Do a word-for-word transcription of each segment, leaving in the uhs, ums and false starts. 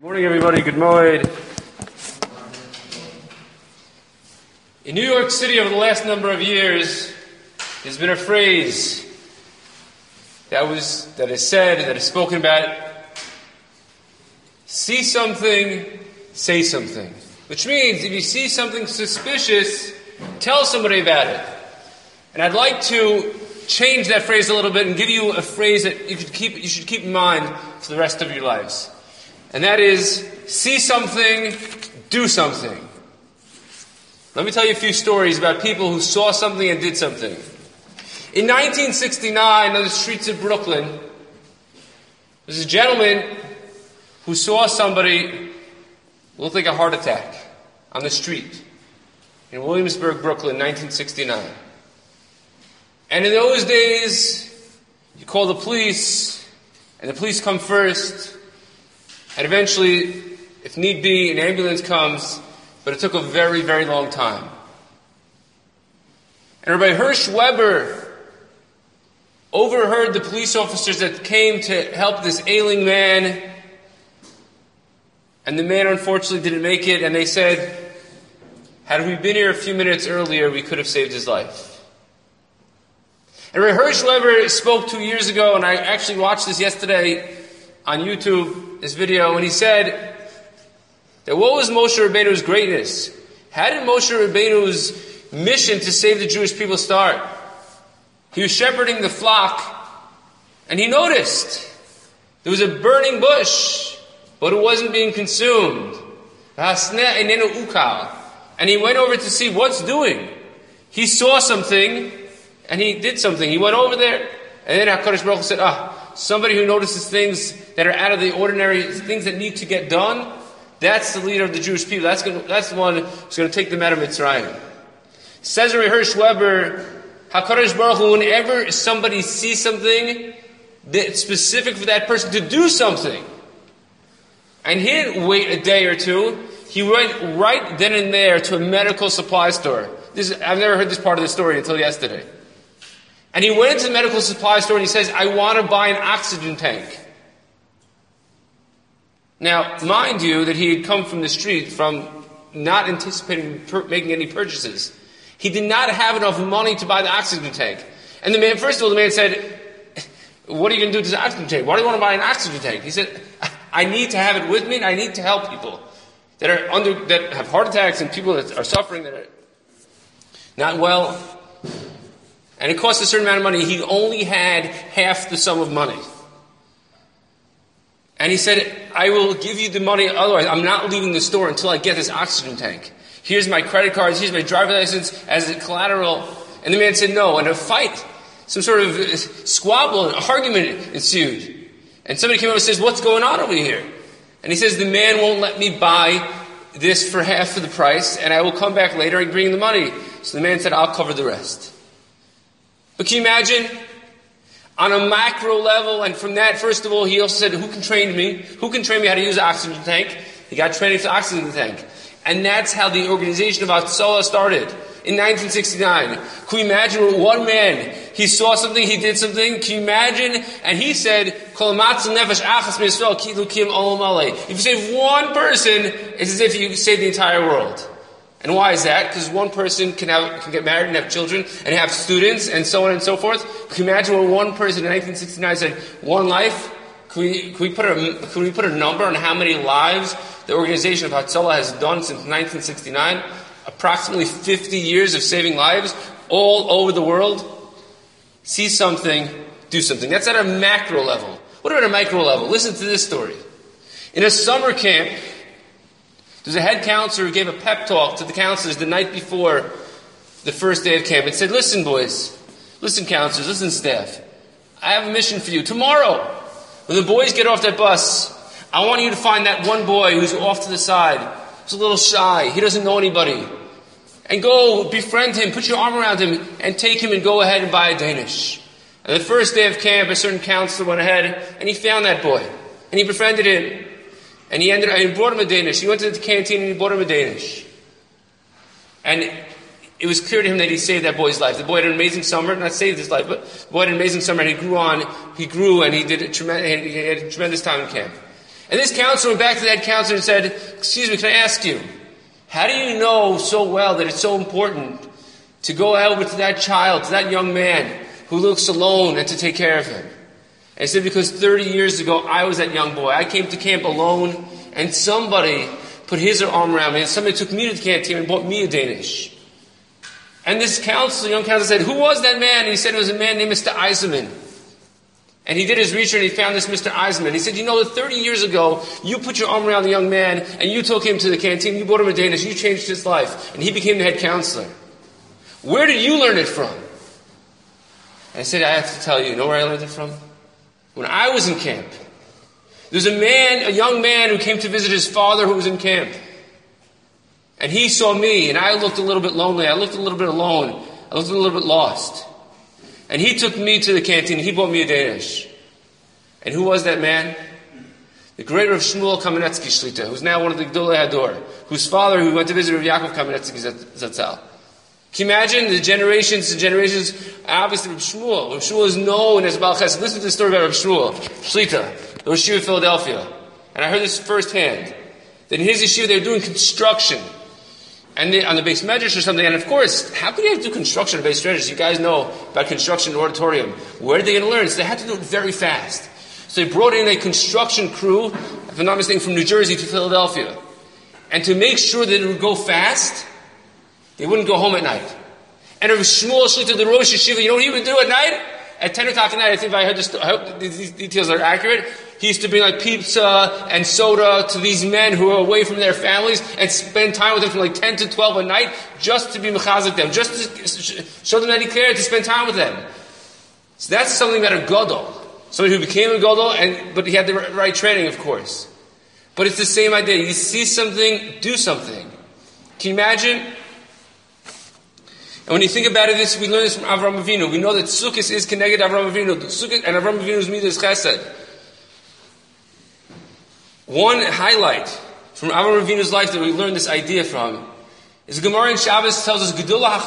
Morning, everybody. Good morning. In New York City, over the last number of years, there's been a phrase that was that is said, that is spoken about: see something, say something. Which means, if you see something suspicious, tell somebody about it. And I'd like to change that phrase a little bit and give you a phrase that you should keep you should keep in mind for the rest of your lives. And that is, see something, do something. Let me tell you a few stories about people who saw something and did something. In nineteen sixty-nine, on the streets of Brooklyn, there was a gentleman who saw somebody who looked like a heart attack on the street in Williamsburg, Brooklyn, nineteen sixty-nine. And in those days, you call the police, and the police come first, and eventually, if need be, an ambulance comes, but it took a very, very long time. And Rabbi Hirsch Weber overheard the police officers that came to help this ailing man, and the man unfortunately didn't make it, and they said, had we been here a few minutes earlier, we could have saved his life. And Rabbi Hirsch Weber spoke two years ago, and I actually watched this yesterday on YouTube, this video, and he said that what was Moshe Rabbeinu's greatness? How did Moshe Rabbeinu's mission to save the Jewish people start? He was shepherding the flock, and he noticed there was a burning bush, but it wasn't being consumed. And he went over to see what's doing. He saw something, and he did something. He went over there, and then HaKadosh Baruch Hu said, ah, somebody who notices things that are out of the ordinary, things that need to get done, that's the leader of the Jewish people. That's going to, that's the one who's going to take them out of Mitzrayim. Says Rabbi Hirsch Weber, HaKadosh Baruch Hu, whenever somebody sees something that's specific for that person to do something, and he didn't wait a day or two, he went right then and there to a medical supply store. This, I've never heard this part of the story until yesterday. And he went into the medical supply store and he says, I want to buy an oxygen tank. Now, mind you that he had come from the street from not anticipating per- making any purchases. He did not have enough money to buy the oxygen tank. And the man, first of all, the man said, what are you going to do with this oxygen tank? Why do you want to buy an oxygen tank? He said, I need to have it with me and I need to help people that are under, that have heart attacks and people that are suffering, that are not well. And it cost a certain amount of money. He only had half the sum of money. And he said, I will give you the money, otherwise I'm not leaving the store until I get this oxygen tank. Here's my credit cards, here's my driver's license as a collateral. And the man said no, and a fight, some sort of squabble, an argument ensued. And somebody came over and says, what's going on over here? And he says, the man won't let me buy this for half of the price, and I will come back later and bring the money. So the man said, I'll cover the rest. But can you imagine? On a macro level, and from that, first of all, he also said, who can train me? Who can train me how to use an oxygen tank? He got training for the oxygen tank. And that's how the organization of Hatzalah started in nineteen sixty-nine. Can you imagine with one man? He saw something, he did something. Can you imagine? And he said, if you save one person, it's as if you saved the entire world. And why is that? Because one person can have can get married and have children and have students and so on and so forth. Can you imagine when one person in nineteen sixty-nine said, one life? Can we, can we put a can we put a number on how many lives the organization of Hatzalah has done since nineteen sixty-nine? Approximately fifty years of saving lives all over the world. See something, do something. That's at a macro level. What about a micro level? Listen to this story. In a summer camp, there's a head counselor who gave a pep talk to the counselors the night before the first day of camp and said, listen boys, listen counselors, listen staff, I have a mission for you. Tomorrow, when the boys get off that bus, I want you to find that one boy who's off to the side, who's a little shy, he doesn't know anybody, and go befriend him, put your arm around him, and take him and go ahead and buy a Danish. And the first day of camp, a certain counselor went ahead and he found that boy, and he befriended him. And he ended up, and he brought him a Danish. He went to the canteen and he bought him a Danish. And it was clear to him that he saved that boy's life. The boy had an amazing summer, not saved his life, but the boy had an amazing summer and he grew on, he grew and he did a tremendous, he had a tremendous time in camp. And this counselor went back to that counselor and said, excuse me, can I ask you, how do you know so well that it's so important to go over to that child, to that young man who looks alone, and to take care of him? And he said, because thirty years ago, I was that young boy. I came to camp alone, and somebody put his arm around me, and somebody took me to the canteen and bought me a Danish. And this counselor, young counselor, said, who was that man? And he said it was a man named Mister Eisenman. And he did his research and he found this Mister Eisenman. He said, you know, thirty years ago, you put your arm around the young man and you took him to the canteen, you bought him a Danish, you changed his life, and he became the head counselor. Where did you learn it from? And I said, I have to tell you, you know where I learned it from? When I was in camp, there's a man, a young man who came to visit his father who was in camp. And he saw me, and I looked a little bit lonely, I looked a little bit alone, I looked a little bit lost. And he took me to the canteen, he bought me a Danish. And who was that man? The great Rav Shmuel Kamenetsky Shlita, who's now one of the Gdolei Hador, whose father, who went to visit Rav Yaakov Kamenetsky Zatzal. Can you imagine the generations and generations? Obviously, Rav Shmuel. Rav Shmuel is known as Baal Chesed. Listen to the story about Rav Shmuel Shlita, the Rosh Yeshiva of Philadelphia. And I heard this firsthand. That in his yeshiva, they were doing construction. And they, on the base medrash or something, and of course, how could you have to do construction on the base medrash? You guys know about construction in the auditorium. Where are they going to learn? So they had to do it very fast. So they brought in a construction crew, if I'm not mistaken, from New Jersey to Philadelphia. And to make sure that it would go fast, they wouldn't go home at night. And Rav Shmuel Shlita, the Rosh Yeshiva, you know what he would do at night? At ten o'clock at night, I think if I heard this, I hope these details are accurate, he used to bring like pizza and soda to these men who are away from their families and spend time with them from like ten to twelve at night just to be mechazik them, just to show them that he cared, to spend time with them. So that's something that a gadol, somebody who became a gadol, and but he had the right training, of course. But it's the same idea. You see something, do something. Can you imagine? And when you think about it, this we learn this from Avraham Avinu. We know that Sukkot is connected to Avraham Avinu. Sukkot and Avraham Avinu's midas chesed. One highlight from Avraham Avinu's life that we learn this idea from is the Gemara in Shabbos tells us,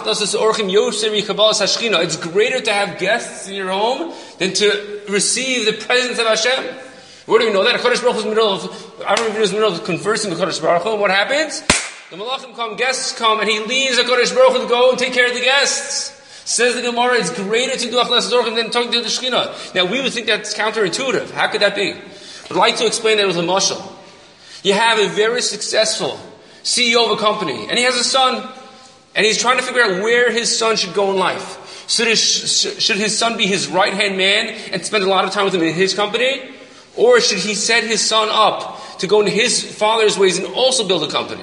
it's greater to have guests in your home than to receive the presence of Hashem. Where do we know that? HaKadosh Baruch Hu is in the middle of, Avraham Avinu is in the middle of conversing with HaKadosh Baruch Hu, and what happens? The Malachim come, guests come, and he leaves HaKadosh Baruch Hu to go and take care of the guests. Says the Gemara, it's greater to do Achlas Zorchim than talking to the Shekhinah. Now, we would think that's counterintuitive. How could that be? I'd like to explain that with a mashal. You have a very successful C E O of a company, and he has a son, and he's trying to figure out where his son should go in life. Should his, should his son be his right-hand man and spend a lot of time with him in his company? Or should he set his son up to go into his father's ways and also build a company?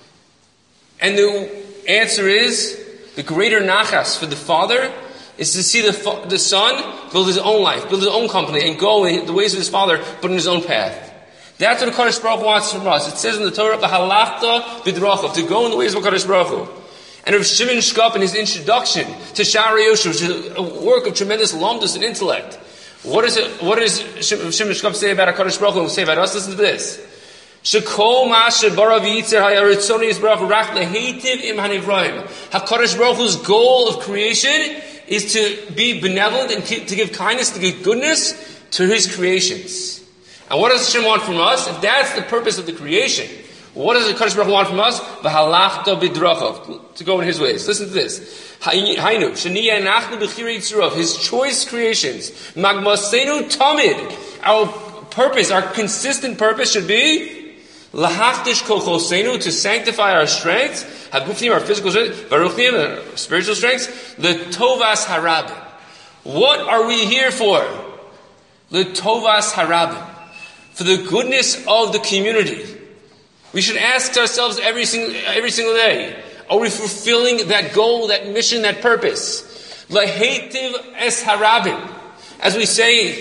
And the answer is, the greater nachas for the father is to see the, fa- the son build his own life, build his own company, and go in the ways of his father, but in his own path. That's what the Kadosh Baruch Hu wants from us. It says in the Torah, the halachta b'drachav, to go in the ways of Kadosh Baruch Hu. And Rav Shimon Shkop, in his introduction to Sha'arei Yosher, which is a work of tremendous lumdus and intellect, what is it? What does Rav Shimon Shkop say about Kadosh Baruch Hu and say about us? Listen to this. Shekol Masha Bara V'Yitzer Hayaritzoni Yisbarach Rach Lehetiv Im Hanivraim. HaKadosh Baruch Hu's goal of creation is to be benevolent and to give kindness, to give goodness to His creations. And what does Hashem want from us? If that's the purpose of the creation, what does the HaKadosh Baruch Hu want from us? V'halachta b'drachav, to go in His ways. Listen to this. Hainu Shaniya Nachnu B'chirei Yitzurav, His choice creations. Magmasenu Tamid. Our purpose, our consistent purpose should be Lahachdish kochosenu, to sanctify our strengths, hagufnim, our physical strength, baruchnim, our spiritual strengths, the tovas harabim. What are we here for? The tovas harabim, for the goodness of the community. We should ask ourselves every single every single day: are we fulfilling that goal, that mission, that purpose? Lahetiv es harabim, as we say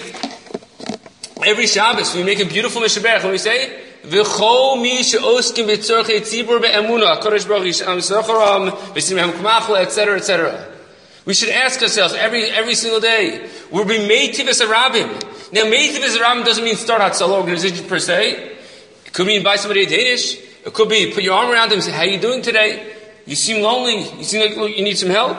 every Shabbos, we make a beautiful mishaberach when we say. V'chol mi she'oskim b'tzorchei tzibur be'emunah, HaKadosh Baruch Hu yisham zocharam, v'simhem k'machla, et cetera, et cetera. We should ask ourselves every every single day, will we meitiv es harabim? Now, meitiv es harabim doesn't mean start Hatzalah organization per se. It could mean buy somebody a Danish. It could be put your arm around them and say, how are you doing today? You seem lonely. You seem like you need some help.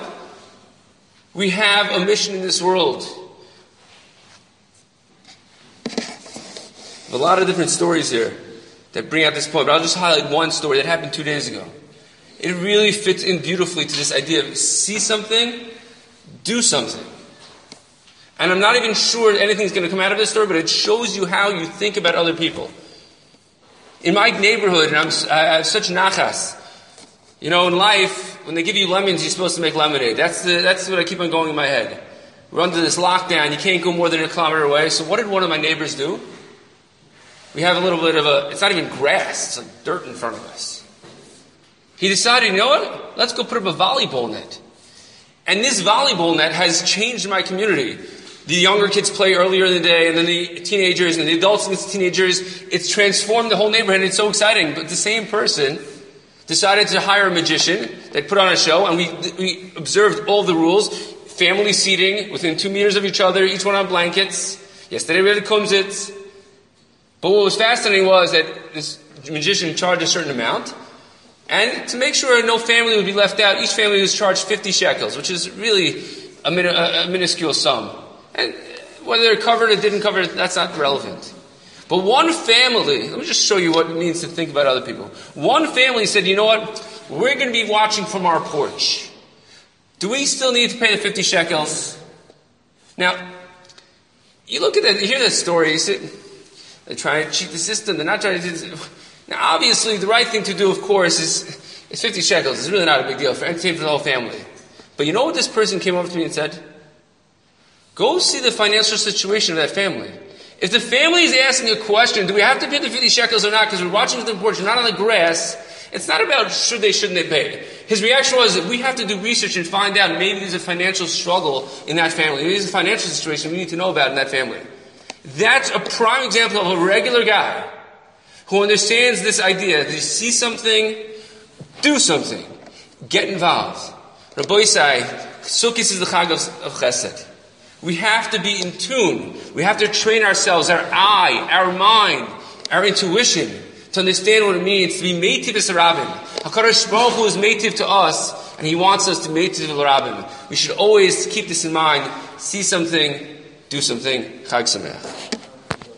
We have a mission in this world. have a lot of different stories here that bring out this point, but I'll just highlight one story that happened two days ago. It really fits in beautifully to this idea of see something, do something. And I'm not even sure anything's going to come out of this story, but it shows you how you think about other people. In my neighborhood, and I'm, I have such nachas. You know, in life, when they give you lemons, you're supposed to make lemonade. That's the, that's what I keep on going in my head. We're under this lockdown. You can't go more than a kilometer away. So what did one of my neighbors do? We have a little bit of a, it's not even grass. It's like dirt in front of us. He decided, you know what? Let's go put up a volleyball net. And this volleyball net has changed my community. The younger kids play earlier in the day, and then the teenagers, and the adults and the teenagers. It's transformed the whole neighborhood, and it's so exciting. But the same person decided to hire a magician that put on a show, and we we observed all the rules. Family seating within two meters of each other, each one on blankets. Yesterday we had the kumsitz. But what was fascinating was that this magician charged a certain amount, and to make sure no family would be left out, each family was charged fifty shekels, which is really a, min- a minuscule sum. And whether they're covered or didn't cover, that's not relevant. But one family, let me just show you what it means to think about other people. One family said, you know what? We're going to be watching from our porch. Do we still need to pay the fifty shekels? Now, you look at that, you hear that story, you say, they're trying to cheat the system, they're not trying to do this. Now, obviously, the right thing to do, of course, is, is fifty shekels. It's really not a big deal for entertainment for the whole family. But you know what this person came over to me and said? Go see the financial situation of that family. If the family is asking a question, do we have to pay the fifty shekels or not, because we're watching the porch, we're not on the grass, it's not about should they, shouldn't they pay. His reaction was that we have to do research and find out maybe there's a financial struggle in that family. Maybe there's a financial situation we need to know about in that family. That's a prime example of a regular guy who understands this idea that you see something, do something, get involved. Rabbi Yisai, Sukkot is the Chag of, of Chesed. We have to be in tune. We have to train ourselves, our eye, our mind, our intuition, to understand what it means to be meitiv es Rabbim. HaKadosh Baruch Hu is meitiv to us, and He wants us to meitiv Rabbim. We should always keep this in mind. See something, do something. Chag Sameach.